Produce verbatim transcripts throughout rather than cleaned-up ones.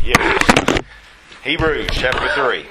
Yes. Hebrews chapter three.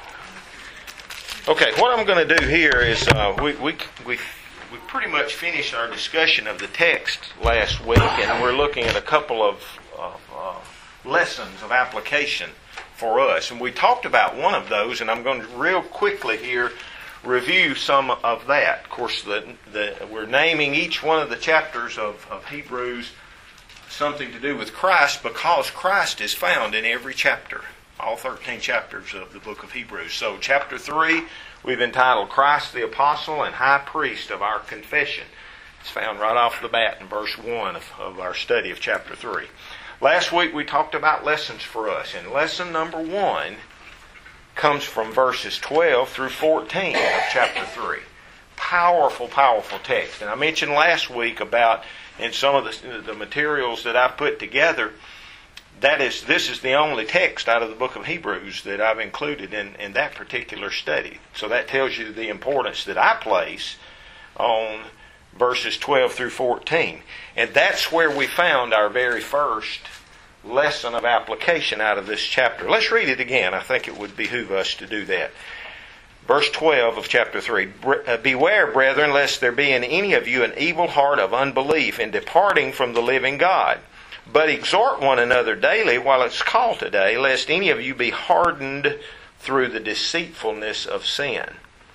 Okay, what I'm going to do here is uh, we, we, we, we pretty much finished our discussion of the text last week, and we're looking at a couple of, of uh, lessons of application for us. And we talked about one of those, and I'm going to real quickly here review some of that. Of course, the, the, we're naming each one of the chapters of, of Hebrews something to do with Christ, because Christ is found in every chapter, all thirteen chapters of the book of Hebrews. So chapter three, we've entitled Christ the Apostle and High Priest of Our Confession. It's found right off the bat in verse one of, of our study of chapter three. Last week we talked about lessons for us, and lesson number one comes from verses twelve through fourteen of chapter three. Powerful, powerful text. And I mentioned last week about in some of the, the materials that I put together, that is, this is the only text out of the book of Hebrews that I've included in, in that particular study. So that tells you the importance that I place on verses twelve through fourteen. And that's where we found our very first lesson of application out of this chapter. Let's read it again. I think it would behoove us to do that. Verse twelve of chapter three. Beware, brethren, lest there be in any of you an evil heart of unbelief in departing from the living God. But exhort one another daily while it's called today, lest any of you be hardened through the deceitfulness of sin.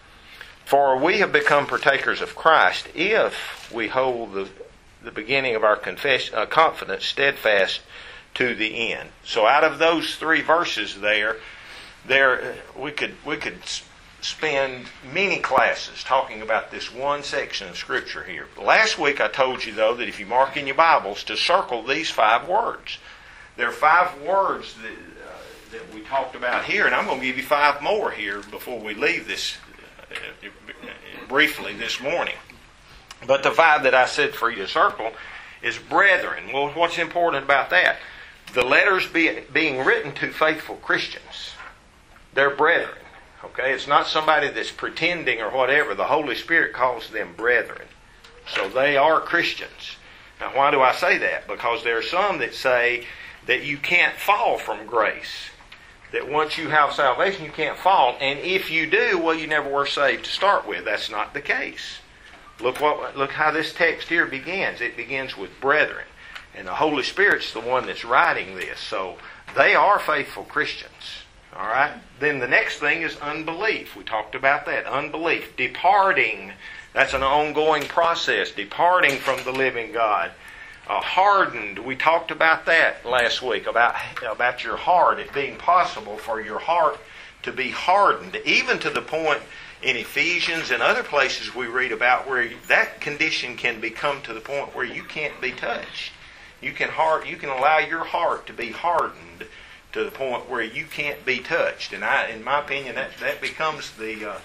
For we have become partakers of Christ if we hold the, the beginning of our confess, uh, confidence steadfast to the end. So out of those three verses there, there we could we could spend many classes talking about this one section of Scripture here. Last week I told you, though, that if you mark in your Bibles to circle these five words. There are five words that, uh, that we talked about here, and I'm going to give you five more here before we leave this uh, briefly this morning. But the five that I said for you to circle is brethren. Well, what's important about that? The letters be, being written to faithful Christians. They're brethren. Okay, it's not somebody that's pretending or whatever. The Holy Spirit calls them brethren. So they are Christians. Now, why do I say that? Because there are some that say that you can't fall from grace. That once you have salvation, you can't fall. And if you do, well, you never were saved to start with. That's not the case. Look what look how this text here begins. It begins with brethren. And the Holy Spirit's the one that's writing this. So they are faithful Christians. All right. Then the next thing is unbelief. We talked about that. Unbelief. Departing. That's an ongoing process. Departing from the living God. Uh, hardened. We talked about that last week. About, about your heart. It being possible for your heart to be hardened. Even to the point in Ephesians and other places we read about where that condition can become to the point where you can't be touched. You can hard, you can allow your heart to be hardened to the point where you can't be touched, and I, in my opinion, that, that becomes the uh,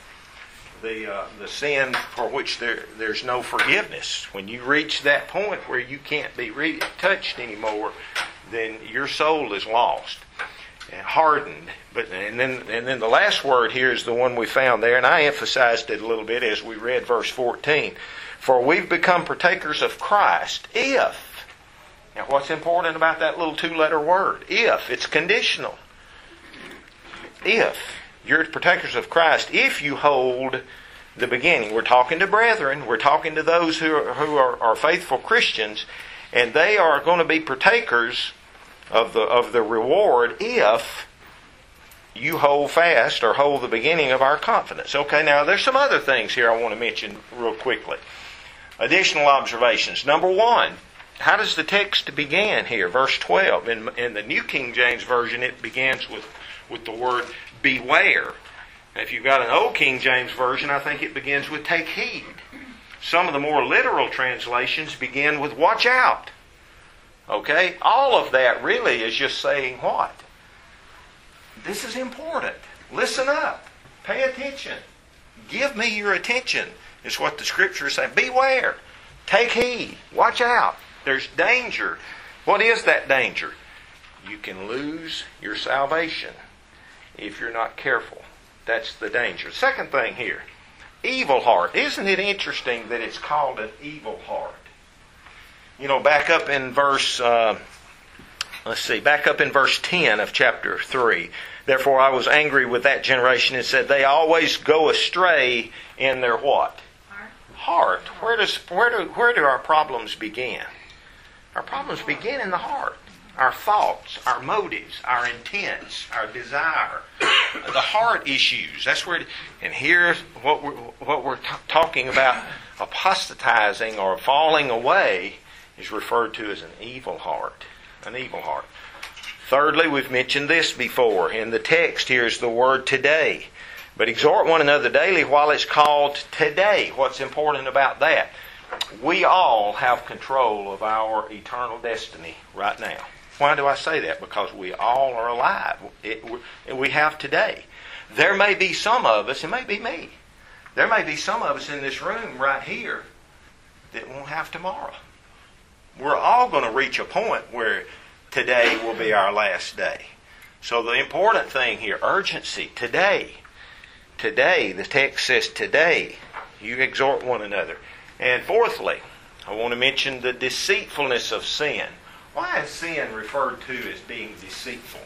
the uh, the sin for which there there's no forgiveness. When you reach that point where you can't be re- touched anymore, then your soul is lost and hardened. But and then and then the last word here is the one we found there, and I emphasized it a little bit as we read verse fourteen. For we've become partakers of Christ if. Now, what's important about that little two-letter word? If. It's conditional. If. You're partakers of Christ if you hold the beginning. We're talking to brethren. We're talking to those who are, who are, are faithful Christians. And they are going to be partakers of the, of the reward if you hold fast or hold the beginning of our confidence. Okay, now there's some other things here I want to mention real quickly. Additional observations. Number one. How does the text begin here? Verse twelve. In, in the New King James Version, it begins with, with the word beware. And if you've got an Old King James Version, I think it begins with take heed. Some of the more literal translations begin with watch out. Okay? All of that really is just saying what? This is important. Listen up. Pay attention. Give me your attention, is what the Scripture is saying. Beware. Take heed. Watch out. There's danger. What is that danger? You can lose your salvation if you're not careful. That's the danger. Second thing here, evil heart. Isn't it interesting that it's called an evil heart? You know, back up in verse uh, let's see, back up in verse ten of chapter three. Therefore I was angry with that generation and said, they always go astray in their what? Heart. Heart. Where does where do where do our problems begin? Our problems begin in the heart. Our thoughts, our motives, our intents, our desire, the heart issues. That's where. It, and here's what we're what we're t- talking about: apostatizing or falling away is referred to as an evil heart. An evil heart. Thirdly, we've mentioned this before. In the text, here's the word today. But exhort one another daily while it's called today. What's important about that? We all have control of our eternal destiny right now. Why do I say that? Because we all are alive. It, we have today. There may be some of us, it may be me, there may be some of us in this room right here that won't have tomorrow. We're all going to reach a point where today will be our last day. So the important thing here, urgency, today. Today, the text says today, you exhort one another. And fourthly, I want to mention the deceitfulness of sin. Why is sin referred to as being deceitful?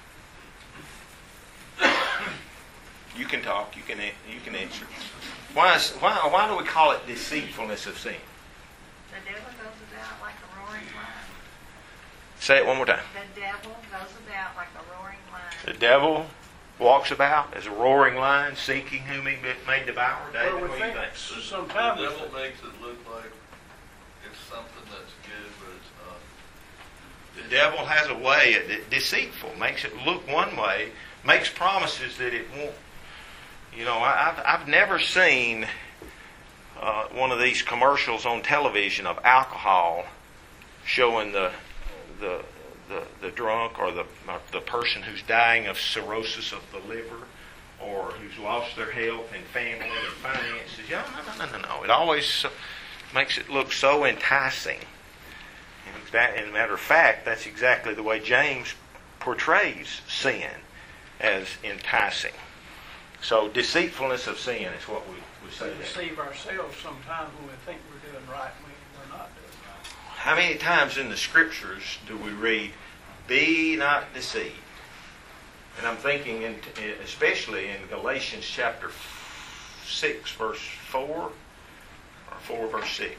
You can talk, you can you can answer. Why is, why why do we call it deceitfulness of sin? The devil goes about like a roaring lion. Say it one more time. The devil goes about like a roaring lion. The devil walks about as a roaring lion, seeking whom he may devour. David, Well, we what do you think think? sometimes The devil makes it look like it's something that's good, but it's not. The devil has a way, it, deceitful, makes it look one way, makes promises that it won't. You know, I, I've I've never seen uh, one of these commercials on television of alcohol showing the the the, the drunk or the or the person who's dying of cirrhosis of the liver or who's lost their health and family and finances. Yeah, no, no, no, no, no. It always makes it look so enticing. And that, as a matter of fact, that's exactly the way James portrays sin, as enticing. So deceitfulness of sin is what we, we say we there. deceive ourselves sometimes when we think we're doing right when we're not doing right. How many times in the Scriptures do we read, "Be not deceived"? And I'm thinking, in, especially in Galatians chapter six, verse four, or four, verse six.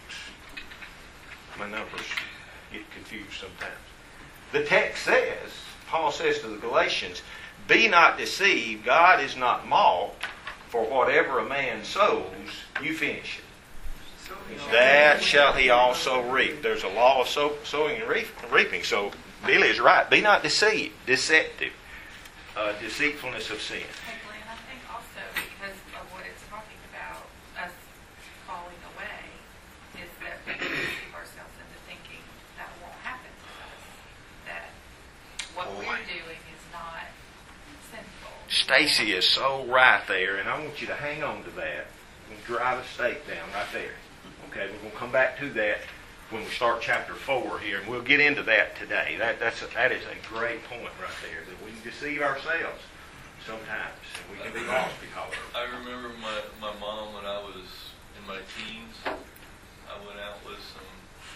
My numbers get confused sometimes. The text says, Paul says to the Galatians, "Be not deceived, God is not mocked, for whatever a man sows, you finish it. That shall he also reap." There's a law of sow, sowing and reaping. So Billy is right. Be not deceived, deceptive, uh, deceitfulness of sin. Hey Glenn, I think also because of what it's talking about, us falling away, is that we can deceive ourselves into thinking that won't happen to us. That what Boy. we're doing is not sinful. Stacy is so right there, and I want you to hang on to that. We'll drive a stake down right there. Okay, we're going to come back to that when we start chapter four here, and we'll get into that today. That that's a, that is a great point right there, that we can deceive ourselves sometimes, and we can be lost because of it. I remember my, my mom when I was in my teens. I went out with some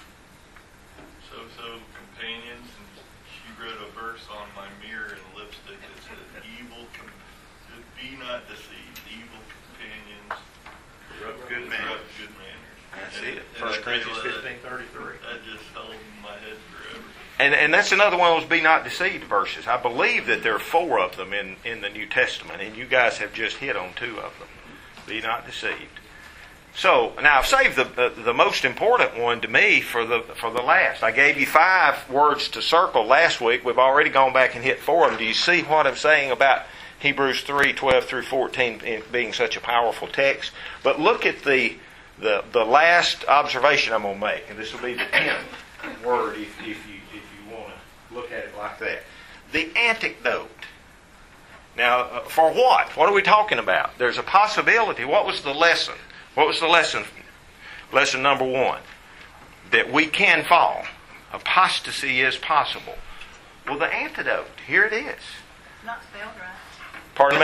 so-so companions, and she wrote a verse on my mirror in lipstick that said, "Evil, com- be not deceived, evil companions Corrupt good manners." corrupt good manners." That's And- it. and I First tell you Corinthians what, fifteen thirty-three. That just held in my head forever. And and that's another one of those "be not deceived" verses. I believe that there are four of them in, in the New Testament, and you guys have just hit on two of them. Be not deceived. So now I've saved the, the the most important one to me for the for the last. I gave you five words to circle last week. We've already gone back and hit four of them. Do you see what I'm saying about Hebrews three twelve through fourteen being such a powerful text? But look at the the the last observation I'm going to make, and this will be the tenth word if, if you if you want to look at it like that. The antidote. Now, uh, for what? What are we talking about? There's a possibility. What was the lesson? What was the lesson? Lesson number one. That we can fall. Apostasy is possible. Well, the antidote, here it is. Not spelled right. Pardon me?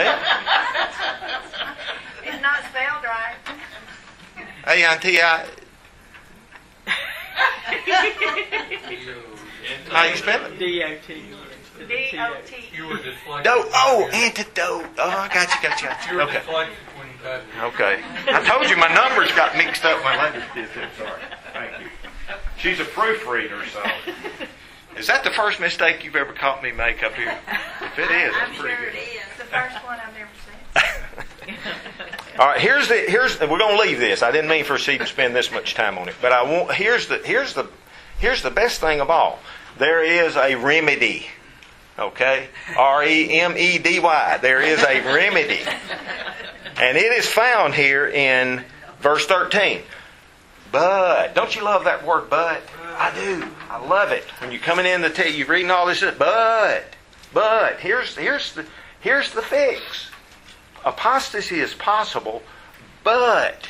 It's not spelled right. Hey, Auntie, I... How you spell it? D O T. D O T. You were dyslexic. Dote. Oh, antidote. Oh, I got you, got you. Got You you. were Okay. dyslexic when you typed it. Okay. I told you my numbers got mixed up. My letters did too. Sorry. Thank you. She's a proofreader, so. Is that the first mistake you've ever caught me make up here? If it is, I'm that's sure pretty it good. is. The first one I've ever seen. All right, here's the here's we're going to leave this. I didn't mean for us to even spend this much time on it, but I want here's the here's the here's the best thing of all. There is a remedy. Okay? R E M E D Y. There is a remedy. And it is found here in verse thirteen. But, don't you love that word but? I do. I love it. When you're coming in the tea, you're reading all this, but, but, here's, here's, the, here's the fix. Apostasy is possible, but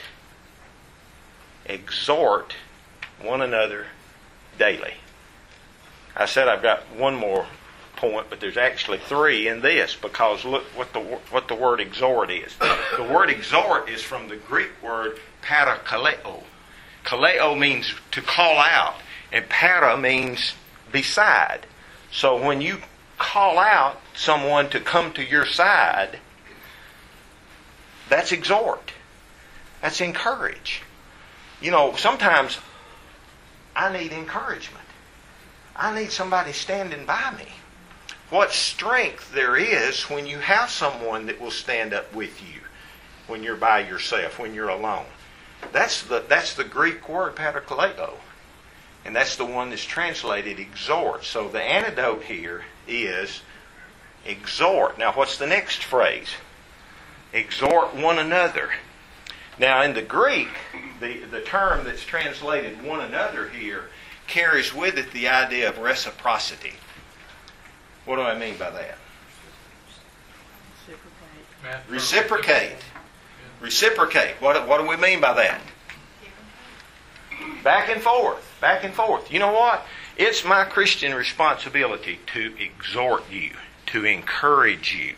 exhort one another daily. I said I've got one more point, but there's actually three in this, because look what the what the word exhort is. The word exhort is from the Greek word parakaleo. Kaleo means to call out, and para means beside. So when you call out someone to come to your side, that's exhort. That's encourage. You know, sometimes I need encouragement. I need somebody standing by me. What strength there is when you have someone that will stand up with you when you're by yourself, when you're alone. That's the that's the Greek word parakaleo. And that's the one that's translated exhort. So the antidote here is exhort. Now what's the next phrase? Exhort one another. Now in the Greek, the, the term that's translated one another here carries with it the idea of reciprocity. What do I mean by that? Math- Reciprocate. Reciprocate. What, what do we mean by that? Back and forth. Back and forth. You know what? It's my Christian responsibility to exhort you, to encourage you.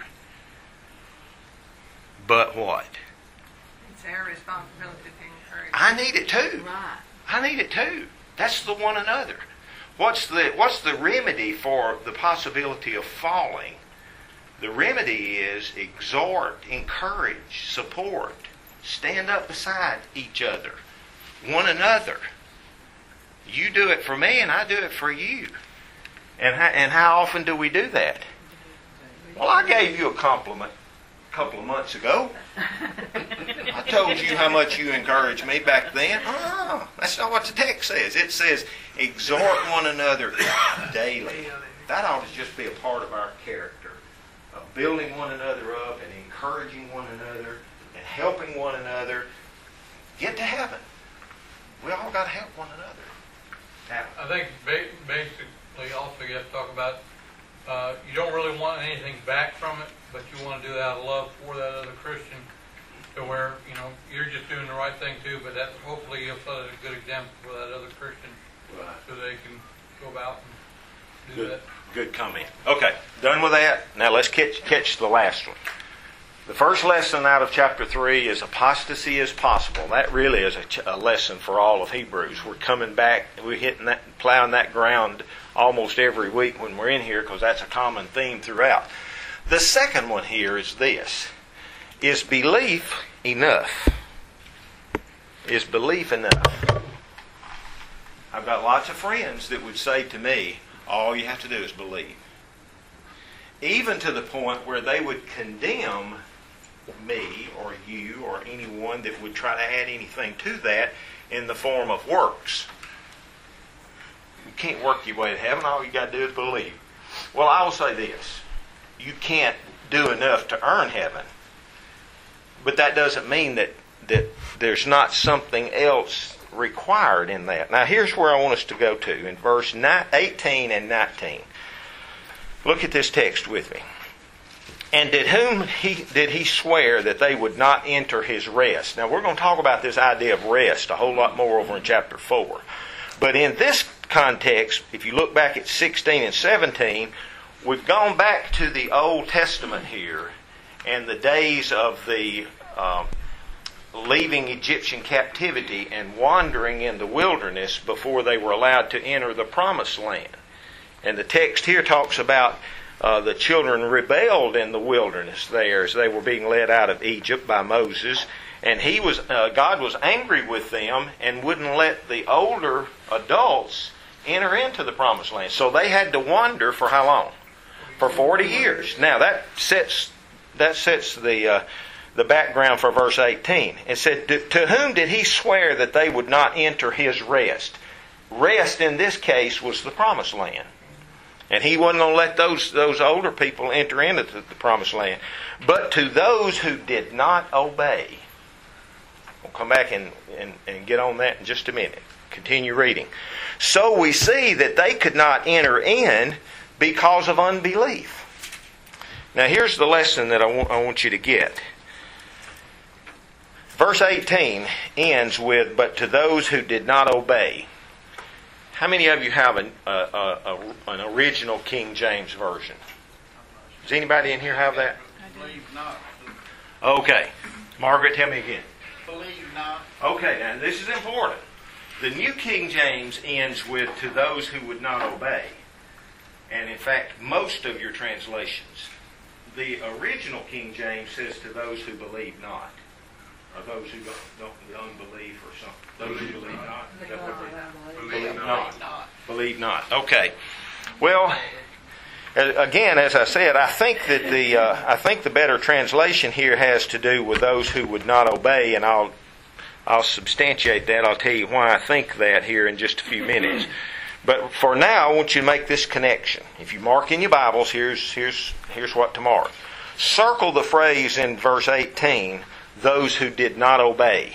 But what? It's our responsibility to encourage. I need it too. Right. I need it too. That's the one another. What's the what's the remedy for the possibility of falling? The remedy is exhort, encourage, support, stand up beside each other, one another. You do it for me and I do it for you. And how, and how often do we do that? Well, I gave you a compliment a couple of months ago. I told you how much you encouraged me back then. Oh, that's not what the text says. It says, exhort one another daily. That ought to just be a part of our character. Of building one another up and encouraging one another and helping one another get to heaven. We all got to help one another. Now, I think ba- basically also you have to talk about uh, you don't really want anything back from it, but you want to do that out of love for that other Christian, to where you know you're just doing the right thing too. But that hopefully you'll set a good example for that other Christian, Right. so they can go about and do Good, that. good comment. Okay, done with that. Now let's catch, catch the last one. The first lesson out of chapter three is apostasy is possible. That really is a, ch- a lesson for all of Hebrews. We're coming back, we're hitting that, plowing that ground almost every week when we're in here, because that's a common theme throughout. The second one here is this: is belief enough? Is belief enough? I've got lots of friends that would say to me, all you have to do is believe. Even to the point where they would condemn me or you or anyone that would try to add anything to that in the form of works. You can't work your way to heaven. All you got to do is believe. Well, I will say this. You can't do enough to earn heaven. But that doesn't mean that, that there's not something else required in that. Now, here's where I want us to go to in verse eighteen and nineteen. Look at this text with me. And did whom he did he swear that they would not enter his rest? Now we're going to talk about this idea of rest a whole lot more over in chapter four. But in this context, if you look back at sixteen and seventeen, we've gone back to the Old Testament here and the days of the um, leaving Egyptian captivity and wandering in the wilderness before they were allowed to enter the promised land. And the text here talks about uh, the children rebelled in the wilderness there as they were being led out of Egypt by Moses. And he was, uh, God was angry with them and wouldn't let the older adults enter into the promised land. So they had to wander for how long? For forty years. Now that sets that sets the uh, the background for verse eighteen. It said, "To whom did he swear that they would not enter his rest?" Rest in this case was the promised land. And he wasn't going to let those those older people enter into the, the promised land. But to those who did not obey. We'll come back and, and, and get on that in just a minute. Continue reading. "So we see that they could not enter in because of unbelief." Now here's the lesson that I want, I want you to get. Verse eighteen ends with, "But to those who did not obey." How many of you have an, a, a, a, an original King James Version? Does anybody in here have that? Believe not. Okay. Margaret, tell me again. Believe not. Okay, now this is important. The New King James ends with, "to those who would not obey." And in fact, most of your translations. The original King James says, "to those who believe not." Or those who don't, don't the unbelief or something. Those who believe not. Is that what they- Believe not. Believe not. Okay. Well, again, as I said, I think that the uh, I think the better translation here has to do with those who would not obey, and I'll I'll substantiate that. I'll tell you why I think that here in just a few minutes. But for now, I want you to make this connection. If you mark in your Bibles, here's here's here's what to mark. Circle the phrase in verse eighteen, "those who did not obey."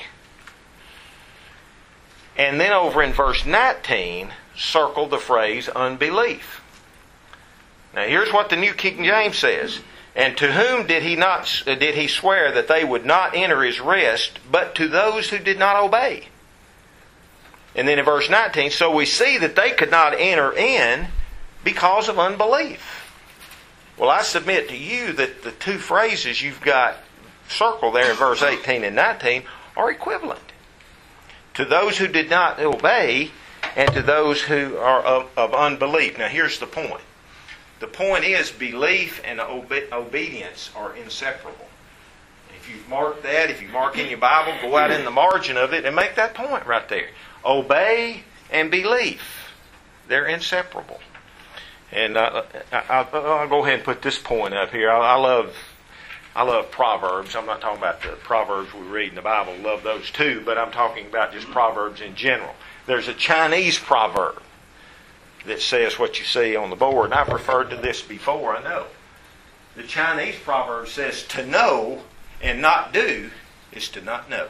And then over in verse nineteen, circle the phrase "unbelief." Now here's what the New King James says. "And to whom did he not did he swear that they would not enter his rest, but to those who did not obey?" And then in verse nineteen, "So we see that they could not enter in because of unbelief." Well, I submit to you that the two phrases you've got circled there in verse eighteen and nineteen are equivalent. To those who did not obey, and to those who are of, of unbelief. Now here's the point. The point is belief and obe- obedience are inseparable. If you mark that, if you mark in your Bible, go out in the margin of it and make that point right there. Obey and belief. They're inseparable. And uh, I, I'll, I'll go ahead and put this point up here. I, I love I love Proverbs. I'm not talking about the Proverbs we read in the Bible. I love those too, but I'm talking about just Proverbs in general. There's a Chinese proverb that says what you see on the board, and I've referred to this before, I know. The Chinese proverb says, "To know and not do is to not know."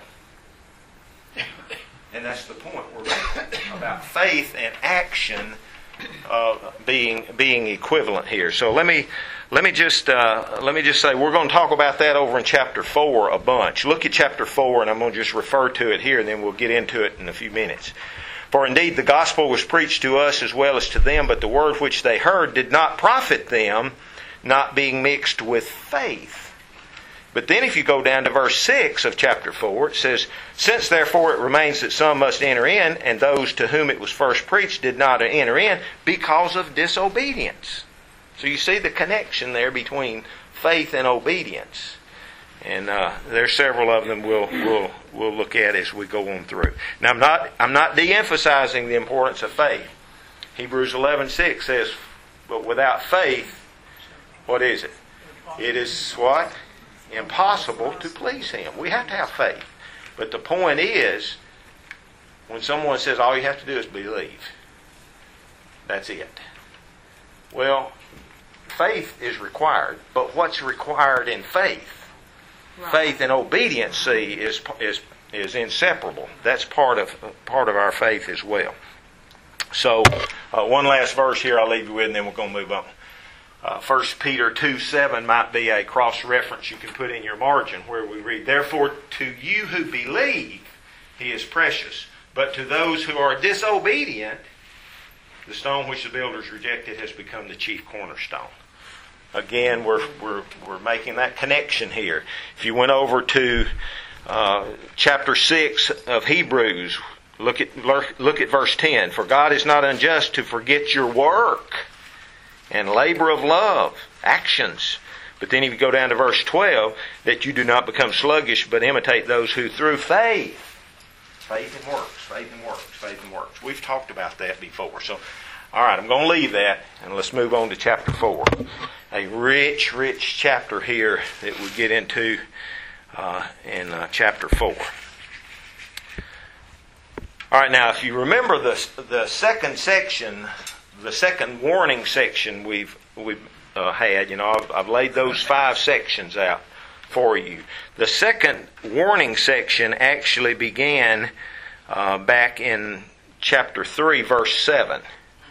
And that's the point we're making about faith and action uh, being being equivalent here. So let me let me just uh, let me just say we're going to talk about that over in chapter four a bunch. Look at chapter four, and I'm going to just refer to it here, and then we'll get into it in a few minutes. "For indeed the gospel was preached to us as well as to them, but the word which they heard did not profit them, not being mixed with faith." But then if you go down to verse six of chapter four, it says, "Since therefore it remains that some must enter in, and those to whom it was first preached did not enter in because of disobedience." So you see the connection there between faith and obedience. And uh, there's several of them we'll we'll we'll look at as we go on through. Now I'm not I'm not de-emphasizing the importance of faith. Hebrews eleven six says, "But without faith, what is it? It is what? Impossible to please Him." We have to have faith. But the point is, when someone says all you have to do is believe, that's it. Well, faith is required, but what's required in faith? Right. Faith and obedience, see, is is is inseparable. That's part of part of our faith as well. So, uh, one last verse here I'll leave you with, and then we're going to move on. Uh, First Peter two seven might be a cross-reference you can put in your margin where we read, "Therefore to you who believe, He is precious. But to those who are disobedient, the stone which the builders rejected has become the chief cornerstone." Again, we're we're we're making that connection here. If you went over to uh, chapter six of Hebrews, look at look at verse ten. "For God is not unjust to forget your work and labor of love, actions. But then if you go down to verse twelve, that you do not become sluggish, but imitate those who through faith, faith and works, faith and works, faith and works. We've talked about that before. So, all right, I'm going to leave that, and let's move on to chapter four. A rich, rich chapter here that we get into uh, in uh, chapter four. All right, now if you remember the the second section, the second warning section we've we've uh, had, you know, I've, I've laid those five sections out for you. The second warning section actually began uh, back in chapter three, verse seven.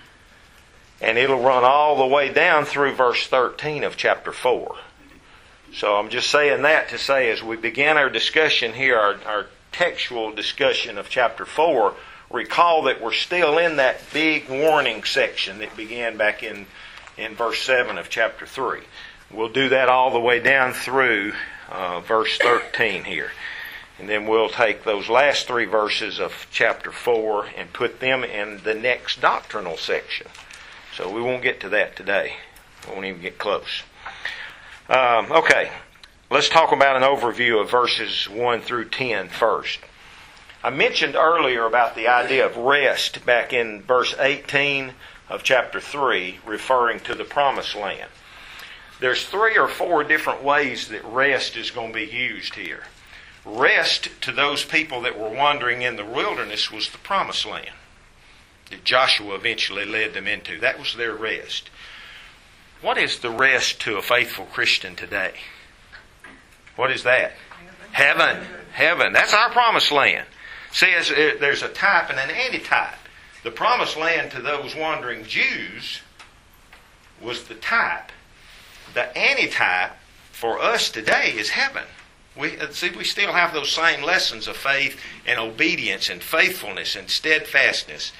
And it'll run all the way down through verse thirteen of chapter four. So I'm just saying that to say as we begin our discussion here, our, our textual discussion of chapter four, recall that we're still in that big warning section that began back in, in verse seven of chapter three. We'll do that all the way down through uh, verse thirteen here. And then we'll take those last three verses of chapter four and put them in the next doctrinal section. So we won't get to that today. We won't even get close. Um, okay, let's talk about an overview of verses one through ten first. I mentioned earlier about the idea of rest back in verse eighteen of chapter three, referring to the promised land. There's three or four different ways that rest is going to be used here. Rest to those people that were wandering in the wilderness was the promised land that Joshua eventually led them into. That was their rest. What is the rest to a faithful Christian today? What is that? Heaven. Heaven. That's our promised land. See, there's a type and an antitype. The promised land to those wandering Jews was the type. The antitype for us today is heaven. We see, we still have those same lessons of faith and obedience and faithfulness and steadfastness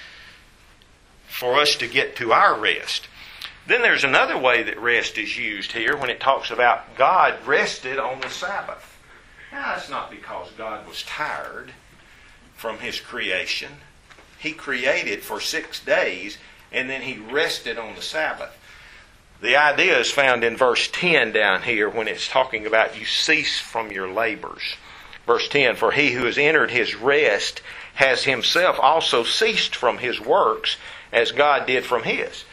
for us to get to our rest. Then there's another way that rest is used here when it talks about God rested on the Sabbath. Now, that's not because God was tired from His creation. He created for six days and then He rested on the Sabbath. The idea is found in verse ten down here when it's talking about you cease from your labors. Verse ten, for he who has entered his rest has himself also ceased from his works as God did from His.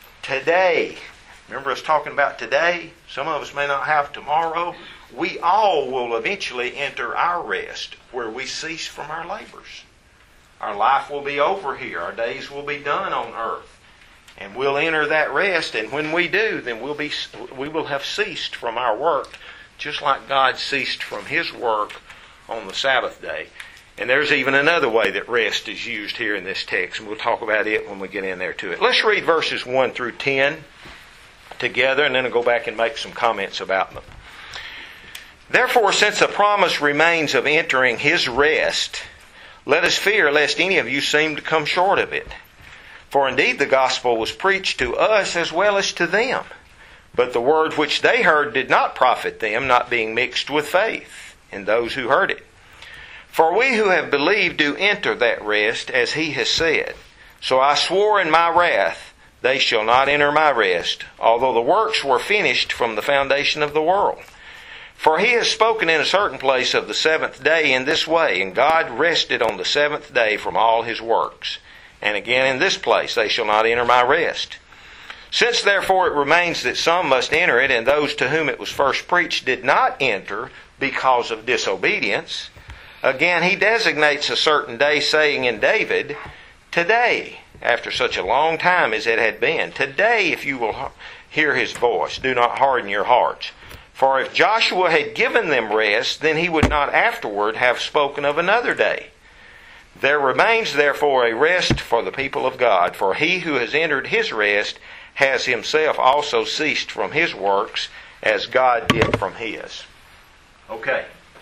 Today, remember us talking about today? Some of us may not have tomorrow. We all will eventually enter our rest where we cease from our labors. Our life will be over here. Our days will be done on earth. And we'll enter that rest, and when we do, then we'll be, we will have ceased from our work, just like God ceased from His work on the Sabbath day. And there's even another way that rest is used here in this text, and we'll talk about it when we get in there to it. Let's read verses one through ten together, and then I'll go back and make some comments about them. Therefore, since a promise remains of entering His rest, let us fear lest any of you seem to come short of it. For indeed the gospel was preached to us as well as to them. But the word which they heard did not profit them, not being mixed with faith in those who heard it. For we who have believed do enter that rest, as He has said. So I swore in my wrath, they shall not enter my rest, although the works were finished from the foundation of the world. For He has spoken in a certain place of the seventh day in this way, and God rested on the seventh day from all His works. And again in this place, they shall not enter my rest. Since therefore it remains that some must enter it, and those to whom it was first preached did not enter because of disobedience, again He designates a certain day, saying in David, today, after such a long time as it had been, today if you will hear His voice, do not harden your hearts. For if Joshua had given them rest, then he would not afterward have spoken of another day. There remains therefore a rest for the people of God, for he who has entered his rest has himself also ceased from his works, as God did from His. Okay.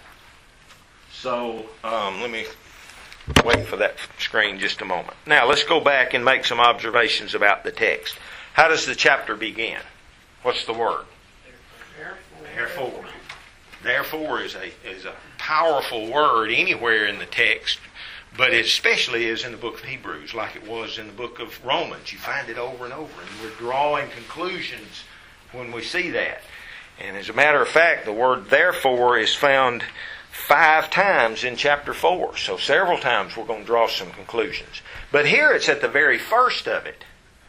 So, um, let me wait for that screen just a moment. Now, let's go back and make some observations about the text. How does the chapter begin? What's the word? Therefore. Therefore is a is a powerful word anywhere in the text, But it especially is in the book of Hebrews, like it was in the book of Romans. You find it over and over, and we're drawing conclusions when we see that. And as a matter of fact, the word therefore is found five times in chapter four. So several times we're going to draw some conclusions. But here it's at the very first of it.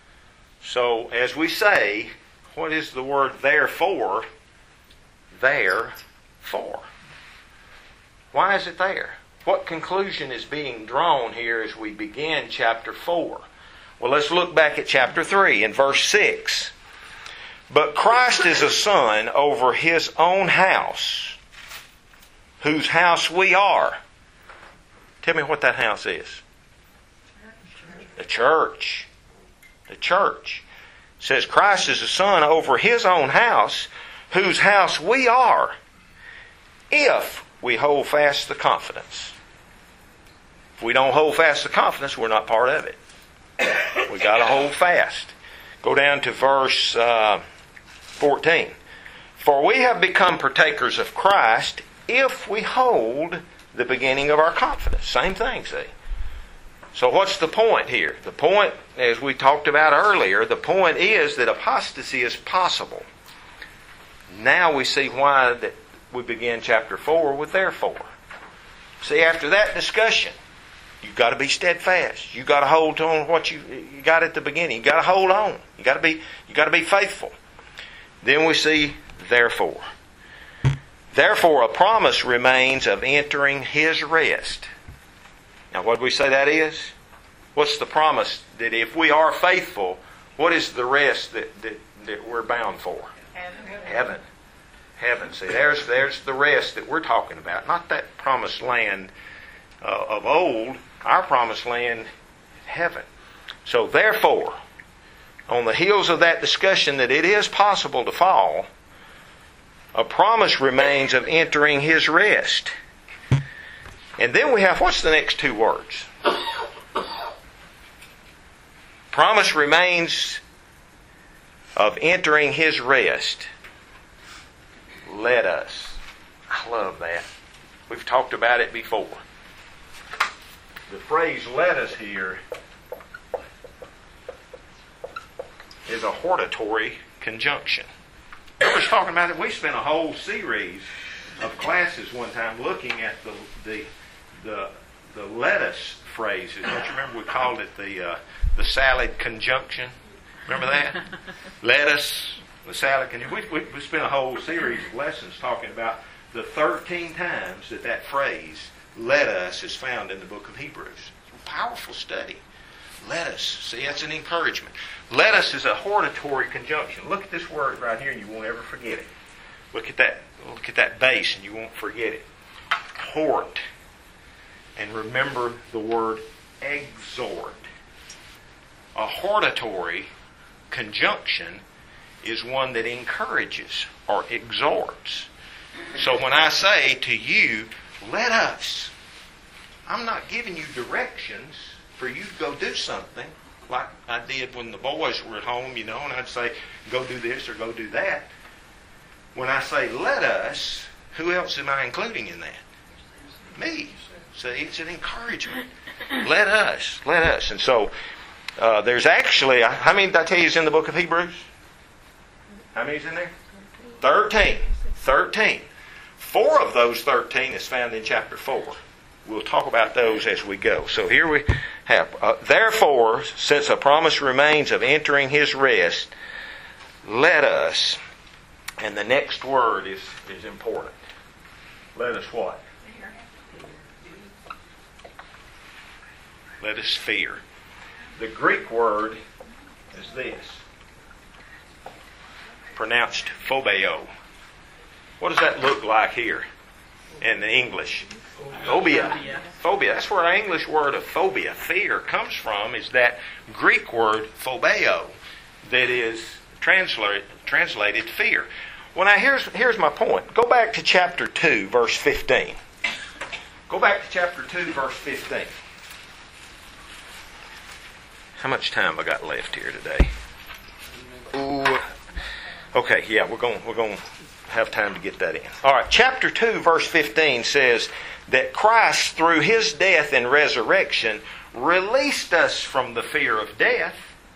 So as we say, what is the word therefore? Therefore. Why is it there? What conclusion is being drawn here as we begin chapter four? Well, let's look back at chapter three in verse six. But Christ is a son over His own house, whose house we are. Tell me what that house is. The church. The church. It says Christ is a son over His own house, whose house we are, if we hold fast the confidence. If we don't hold fast the confidence, we're not part of it. We got to hold fast. Go down to verse uh, fourteen. For we have become partakers of Christ if we hold the beginning of our confidence. Same thing, see. So what's the point here? The point, as we talked about earlier, the point is that apostasy is possible. Now we see why that we begin chapter four with therefore. See, after that discussion, you've got to be steadfast. You've got to hold on what you you got at the beginning. You've got to hold on. You've got to be you got to be faithful. Then we see therefore. Therefore, a promise remains of entering His rest. Now, what do we say that is? What's the promise? That if we are faithful, what is the rest that, that, that we're bound for? Heaven. Heaven. Heaven. See, there's, there's the rest that we're talking about. Not that promised land uh, of old. Our promised land, heaven. So, therefore, on the heels of that discussion that it is possible to fall, a promise remains of entering His rest. And then we have, what's the next two words? Promise remains of entering His rest. Let us. I love that. We've talked about it before. The phrase let us here is a hortatory conjunction. I was talking about it. We spent a whole series of classes one time looking at the the the, the let us phrases. Don't you remember we called it the uh, the salad conjunction? Remember that? Let us, the salad conjunction. We, we, we spent a whole series of lessons talking about the thirteen times that that phrase let us is found in the book of Hebrews. It's a powerful study. Let us. See, that's an encouragement. Let us is a hortatory conjunction. Look at this word right here and you won't ever forget it. Look at that. Look at that base and you won't forget it. Hort. And remember the word exhort. A hortatory conjunction is one that encourages or exhorts. So when I say to you, let us, I'm not giving you directions for you to go do something like I did when the boys were at home, you know, and I'd say, go do this or go do that. When I say let us, who else am I including in that? Me. See, it's an encouragement. Let us. Let us. And so uh, there's actually, how many did I tell you is in the book of Hebrews? How many is in there? Thirteen. Thirteen. Four of those thirteen is found in chapter four. We'll talk about those as we go. So here we have, uh, therefore, since a promise remains of entering His rest, let us, and the next word is, is important. Let us what? Let us fear. The Greek word is this, pronounced phobeo. What does that look like here in the English? Phobia. Phobia. That's where our English word of phobia, fear, comes from, is that Greek word phobeo that is translated, translated fear. Well, now here's, here's my point. Go back to chapter two, verse fifteen. Go back to chapter two, verse fifteen. How much time I got left here today? Ooh. Okay, yeah, we're going we're going to have time to get that in. All right, chapter two, verse fifteen says, that Christ, through His death and resurrection, released us from the fear of death.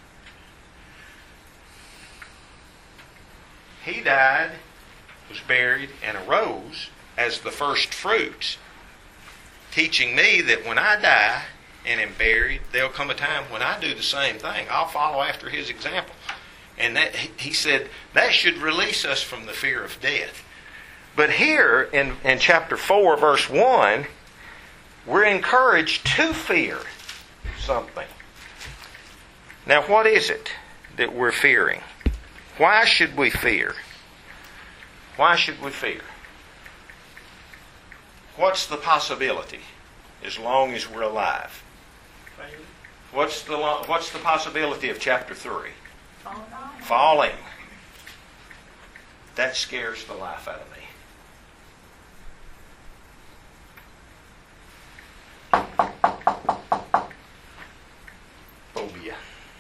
He died, was buried, and arose as the first fruits, teaching me that when I die and am buried, there'll come a time when I do the same thing. I'll follow after His example. And that, he said that should release us from the fear of death. But here in, in chapter four, verse one, we're encouraged to fear something. Now, what is it that we're fearing? Why should we fear? Why should we fear? What's the possibility as long as we're alive? What's the what's the possibility of chapter three? Falling. Falling. That scares the life out of me. Phobia.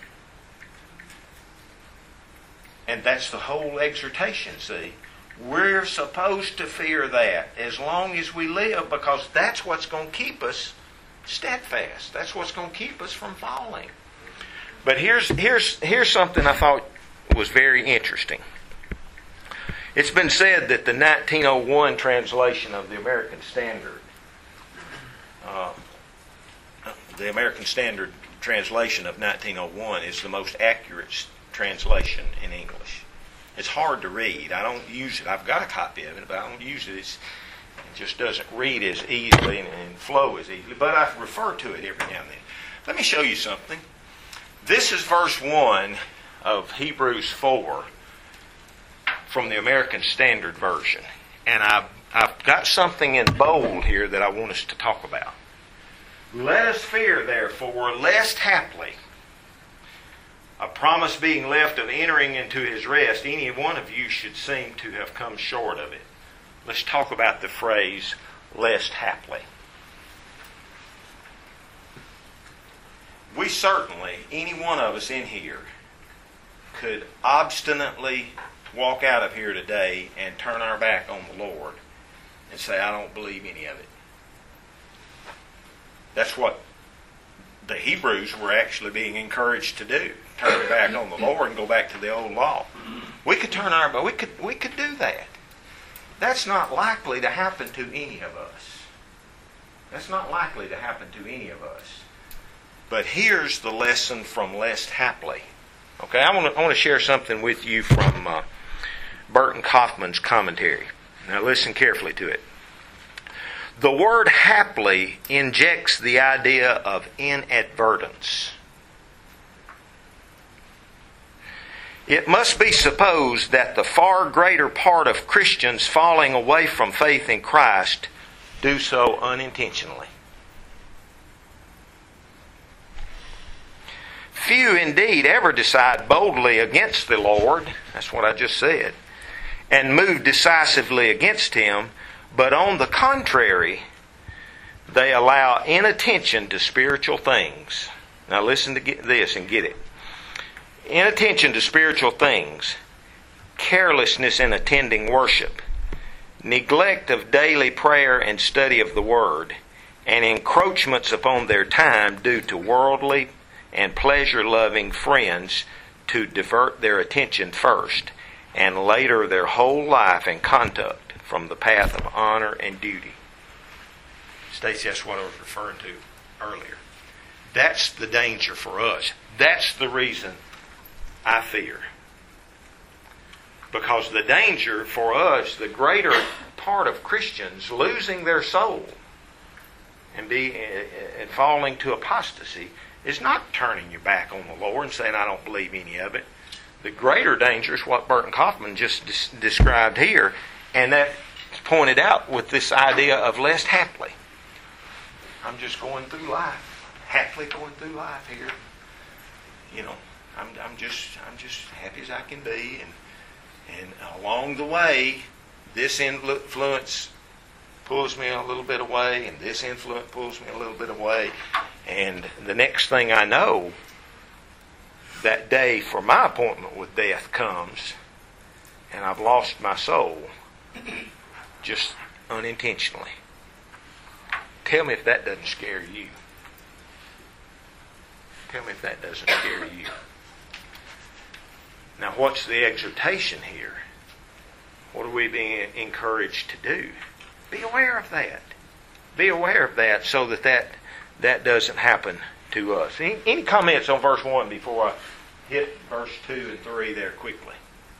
And that's the whole exhortation, see? We're supposed to fear that as long as we live, because that's what's going to keep us steadfast. That's what's going to keep us from falling. But here's here's here's something I thought was very interesting. It's been said that the nineteen oh one translation of the American Standard, uh, the American Standard translation of nineteen oh one is the most accurate translation in English. It's hard to read. I don't use it. I've got a copy of it, but I don't use it. It's, it just doesn't read as easily and, and flow as easily. But I refer to it every now and then. Let me show you something. This is verse one of Hebrews four from the American Standard Version. And I've, I've got something in bold here that I want us to talk about. Let us fear, therefore, lest haply, a promise being left of entering into His rest, any one of you should seem to have come short of it. Let's talk about the phrase, lest haply. We certainly, any one of us in here, could obstinately walk out of here today and turn our back on the Lord and say, I don't believe any of it. That's what the Hebrews were actually being encouraged to do. Turn back on the Lord and go back to the old law. We could turn our but we could we could do that. That's not likely to happen to any of us. That's not likely to happen to any of us. But here's the lesson from lest haply. Okay, I want to I want to share something with you from uh, Burton Kaufman's commentary. Now listen carefully to it. The word haply injects the idea of inadvertence. It must be supposed that the far greater part of Christians falling away from faith in Christ do so unintentionally. Few indeed ever decide boldly against the Lord, that's what I just said, and move decisively against Him, but on the contrary, they allow inattention to spiritual things. Now listen to get this and get it. Inattention to spiritual things, carelessness in attending worship, neglect of daily prayer and study of the Word, and encroachments upon their time due to worldly and pleasure-loving friends to divert their attention first, and later their whole life and conduct from the path of honor and duty. Stacy, that's what I was referring to earlier. That's the danger for us. That's the reason I fear. Because the danger for us, the greater part of Christians losing their soul and be and falling to apostasy, is not turning your back on the Lord and saying, I don't believe any of it. The greater danger is what Burton Kaufman just des- described here, and that's pointed out with this idea of lest haply. I'm just going through life, happily going through life here. You know, I'm, I'm just I'm just happy as I can be, and and along the way, this influence pulls me a little bit away, and this influence pulls me a little bit away, and the next thing I know, that day for my appointment with death comes, and I've lost my soul, just unintentionally. Tell me if that doesn't scare you. Tell me if that doesn't scare you. Now, what's the exhortation here? What are we being encouraged to do? Be aware of that. Be aware of that so that that, that doesn't happen to us. Any, any comments on verse one before I hit verse two and three there quickly?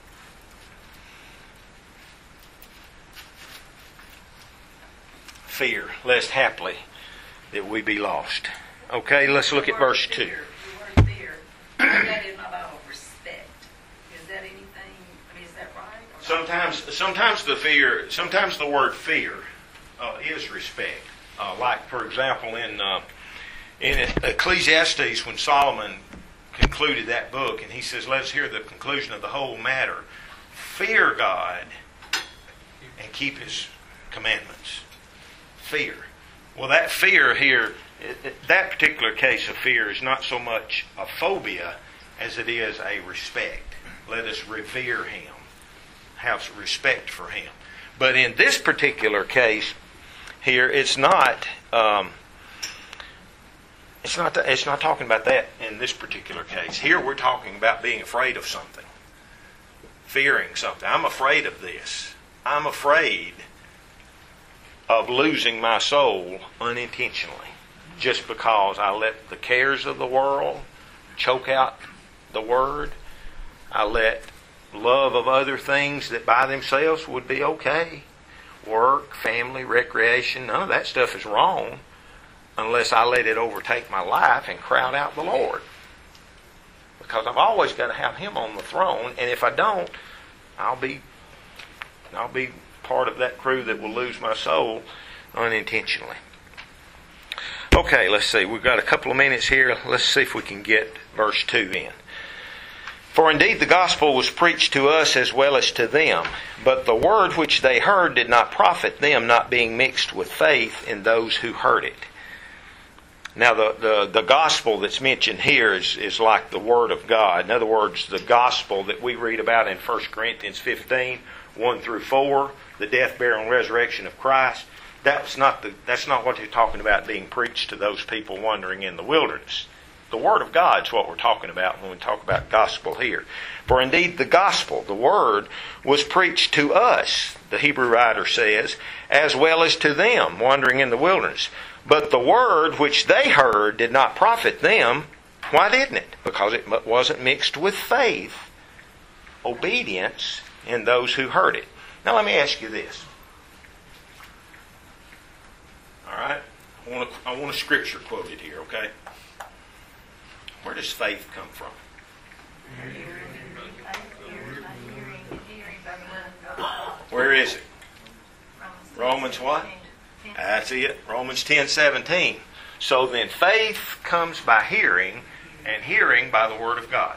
Fear, lest haply that we be lost. Okay, let's look at verse two. The word fear, that is not all respect. Is that anything, I mean, is that right? Or Sometimes, sometimes the fear, sometimes the word fear uh, is respect. Uh, like, for example, in uh, in Ecclesiastes, when Solomon concluded that book, and he says, "Let us hear the conclusion of the whole matter: fear God and keep His commandments." Fear. Well, that fear here, it, it, that particular case of fear is not so much a phobia as it is a respect. Let us revere Him, have respect for Him. But in this particular case here, it's not. Um, it's not. The, it's not talking about that in this particular case. Here, we're talking about being afraid of something, fearing something. I'm afraid of this. I'm afraid of losing my soul unintentionally, just because I let the cares of the world choke out the Word. I let love of other things that by themselves would be okay. Work, family, recreation, none of that stuff is wrong unless I let it overtake my life and crowd out the Lord. Because I've always got to have Him on the throne, and if I don't, I'll be I'll be part of that crew that will lose my soul unintentionally. Okay, let's see. We've got a couple of minutes here. Let's see if we can get verse two in. For indeed the gospel was preached to us as well as to them, but the word which they heard did not profit them, not being mixed with faith in those who heard it. Now the, the, the gospel that's mentioned here is, is like the Word of God. In other words, the gospel that we read about in First Corinthians fifteen, one through four, the death, burial, and resurrection of Christ, that's not the, that's not what they're talking about being preached to those people wandering in the wilderness. The Word of God is what we're talking about when we talk about gospel here. For indeed the gospel, the Word, was preached to us, the Hebrew writer says, as well as to them wandering in the wilderness. But the Word which they heard did not profit them. Why didn't it? Because it wasn't mixed with faith, obedience in those who heard it. Now let me ask you this. All right? I want, a, I want a scripture quoted here, okay? Where does faith come from? Where is it? Romans what? That's it. Romans ten seventeen. So then faith comes by hearing, and hearing by the Word of God.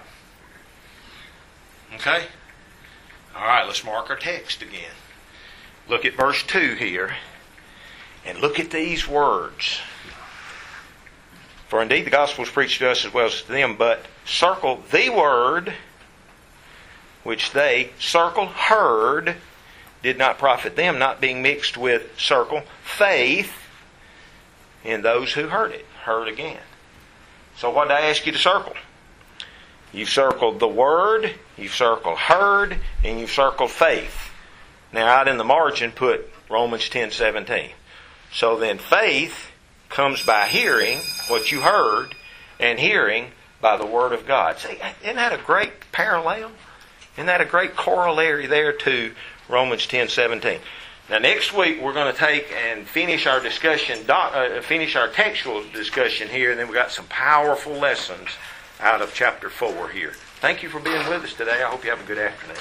Okay? All right, let's mark our text again. Look at verse two here. And look at these words. For indeed the gospel was preached to us as well as to them, but circle the word which they, circle, heard, did not profit them, not being mixed with, circle, faith in those who heard it. Heard again. So what did I ask you to circle? You've circled the word, you've circled heard, and you've circled faith. Now out in the margin put Romans ten seventeen. So then faith comes by hearing what you heard, and hearing by the Word of God. See, isn't that a great parallel? Isn't that a great corollary there to Romans ten seventeen? Now next week we're going to take and finish our discussion, uh, finish our textual discussion here, and then we've got some powerful lessons out of chapter four here. Thank you for being with us today. I hope you have a good afternoon.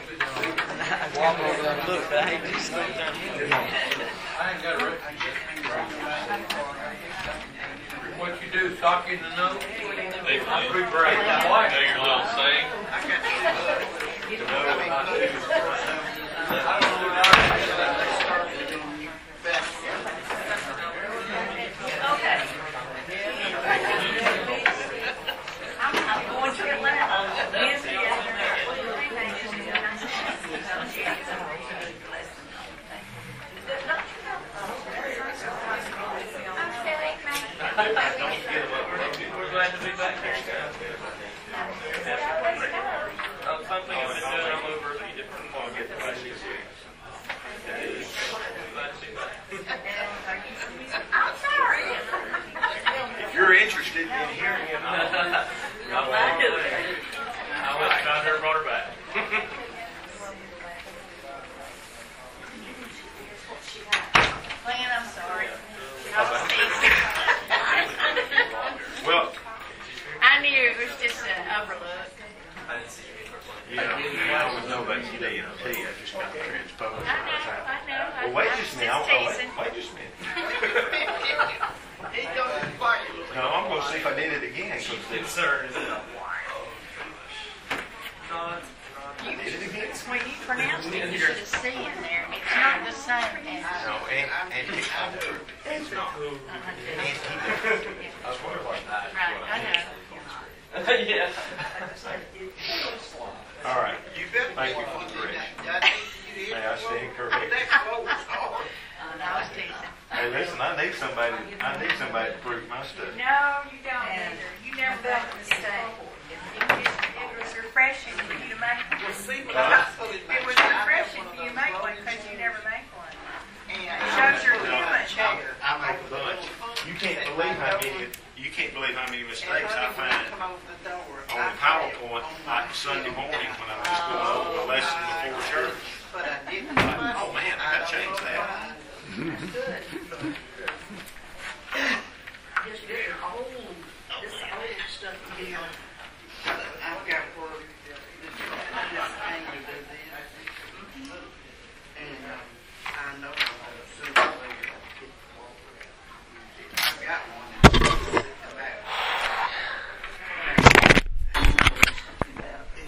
I ain't got a refuge. What you do, sock in the nose? They I'm pretty brave. I like know your little saying. Okay. I'm, I'm going to Atlanta Wednesday afternoon. We're glad to be back here. Um, something I've been doing all over a few different markets. Glad to be back. I'm sorry. If you're interested in hearing it, I was trying to brought her back. Glenn, I'm sorry. I was teasing. well, I knew it was just an overlook. yeah, I don't know about C D N T. I just got transposed. I know, I know. Well, wait I just was now. just Oh, wait, teasing. wait just a minute. No, I'm going to see if I did it again. Cause it's, Sir, I did it again. When you pronounced it, you should have C in there. It's not the same as. No, and, and it's not. It's not. Right, I know. yeah. All right. Thank you for the correction. Hey, I stand corrected. I was teasing. Hey, listen, I need somebody. I need somebody to prove my stuff. No, you don't either. You never made a mistake. It was, it was refreshing for you to make one. It was refreshing for you to make one because you never make one. It shows you're human. I make a bunch. You can't believe how many. You can't believe how many mistakes I find on the PowerPoint like Sunday morning when I'm just going over the lesson before church. Like, oh man, I got to change that. Good. This is old, this is old stuff.